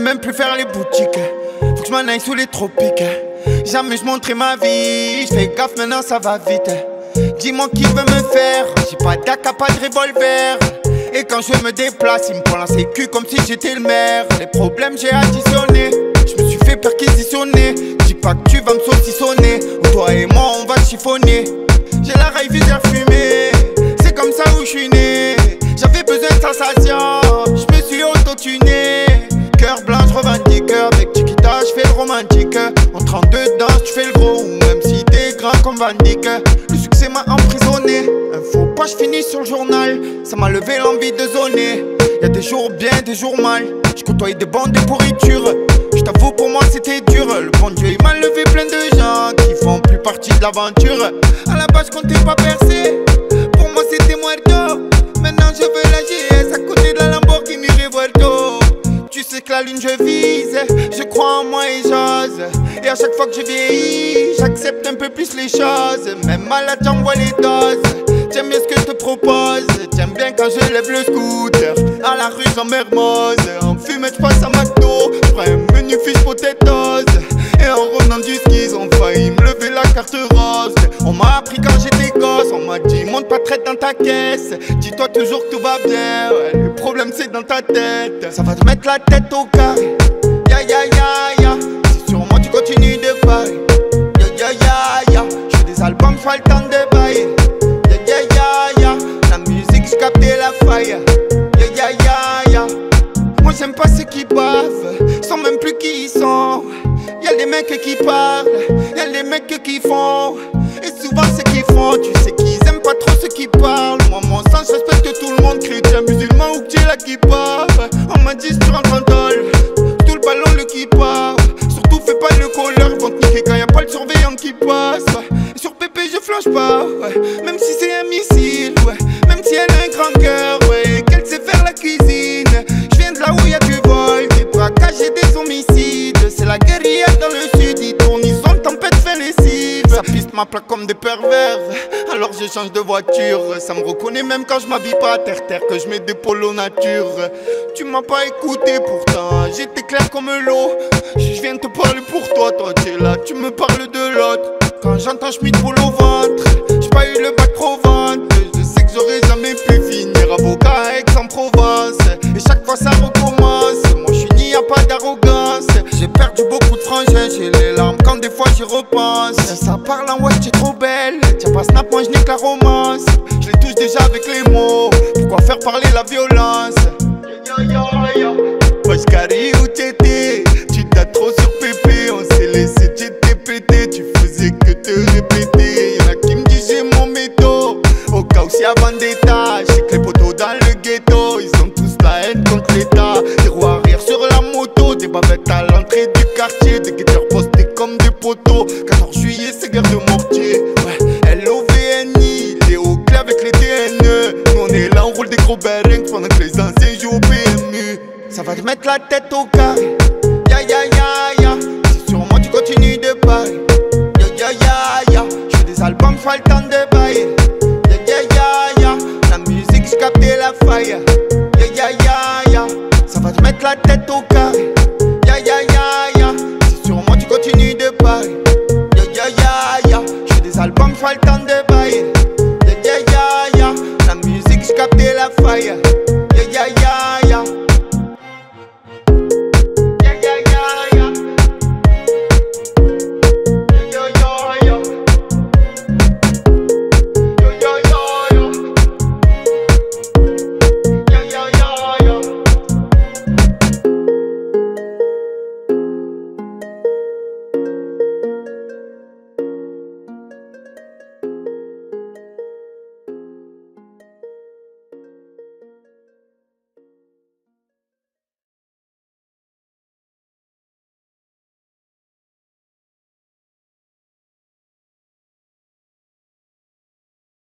même plus faire les boutiques. Faut que je m'en aille sous les tropiques. Jamais je montrais ma vie. Je fais gaffe maintenant ça va vite. Dis-moi qui veut me faire. J'ai pas d'AK, pas de revolver. Et quand je me déplace, il me prend la sécu comme si j'étais le maire. Les problèmes j'ai additionné. Je me suis fait perquisitionner. Dis pas que tu vas me saucissonner. Ou toi et moi on va chiffonner. J'ai la raille visère fumée. C'est comme ça où je suis né. J'avais besoin de sensation. Je me suis auto-tuné. Cœur blanc, je revendique. Avec Chiquita, je fais le romantique. En 32 danses, tu fais le gros. Ou même si t'es grand comme Van Dyck. Le succès m'a emprisonné. Un faux pas, je finis sur le journal. Ça m'a levé l'envie de zoner. Y'a des jours bien, des jours mal. Je côtoie des bandes de pourriture. Je t'avoue, pour moi c'était dur. Le bon Dieu il m'a levé plein de gens qui font plus partie de l'aventure. À la base, je comptais pas percer. Pour moi c'était muerto. Maintenant je veux la GS à côté de la Lamborghini Revuelto. Tu sais que la lune je vise. Je crois en moi et j'ose. Et à chaque fois que je vieillis, j'accepte un peu plus les choses. Même malade j'envoie les doses. J'aime bien ce que je te propose. J'aime bien quand je lève le scooter. À la rue j'en mermoze. En fumette je passe à McDo. Je prends un menu fish potatoes. Et en revenant du ski ils ont failli me lever la carte rose. On m'a appris quand j'étais gosse. On m'a dit monte pas traite dans ta caisse. Dis-toi toujours que tout va bien. Ouais, le problème c'est dans ta tête. Ça va te mettre la tête au carré. Ya ya ya ya. Si sur moi tu continues de parler. Ya ya ya ya. J'fais des albums, j'fais le temps de bailler. Ya ya ya ya. La musique j'captais la faille. Ya ya ya ya. Moi j'aime pas ceux qui bavent. Sans même plus qui ils sont. Y'a des mecs qui parlent. Y'a des mecs qui font. Et souvent ceux qui font, tu sais qu'ils aiment pas trop ceux qui parlent. Moi mon sens je respecte tout le monde. Chrétien, musulman ou que tu es là qui parle. On m'a dit si tu rentres en dol. Tout le ballon le qui part. Surtout fais pas le colleur. Ils vont te niquer quand y'a pas le surveillant qui passe. Et sur Pépé je flanche pas. Même si c'est un missile. Même si elle a un grand cœur. Qu'elle sait faire la cuisine. Je viens de là où y'a du vol. Des braquages et des homicides. C'est la guérilla dans le sud. Ils tournent, ils ont tempête fin lessive. Ça piste ma plaque comme des pervers. Alors je change de voiture. Ça me reconnaît même quand je m'habille pas à terre. Que je mets des polos nature. Tu m'as pas écouté pourtant. J'étais clair comme l'eau. Je viens te parler pour toi. Toi t'es là, tu me parles de l'autre. Quand j'entends Schmitt boule au ventre. J'ai pas eu le bac trop ventre. Je sais que j'aurais jamais pu finir avocat à Aix-en-Provence. Et chaque fois ça recommence. Moi je suis ni y'a pas d'arrogance. J'ai perdu beaucoup de frangins. J'ai les larmes quand des fois j'y repense. Ça parle en ouais, t'es trop belle. Tiens pas snap, moi je n'ai que la romance. Je les touche déjà avec les mots. Pourquoi faire parler la violence? Wesh Carré où t'étais? Tu t'as trop sur Pépé. On s'est laissé, t'étais pété. Tu faisais que te répéter. Y'en a qui me disent j'ai mon métaux. Au cas où s'il y a vendetta. J'ai que les potos dans le ghetto. Ils ont tous la haine contre l'état. Des roues arrière sur la moto. Des bavettes à l'entrée du quartier. Des guetteurs postés comme des poteaux. 14 juillet c'est guerre de mortier. Ouais, LOVNI. Les hauts clés avec les TNE. Nous on est là, on roule des gros bearings pendant que les anciens jouent au PMU. Ça va te mettre la tête au carré.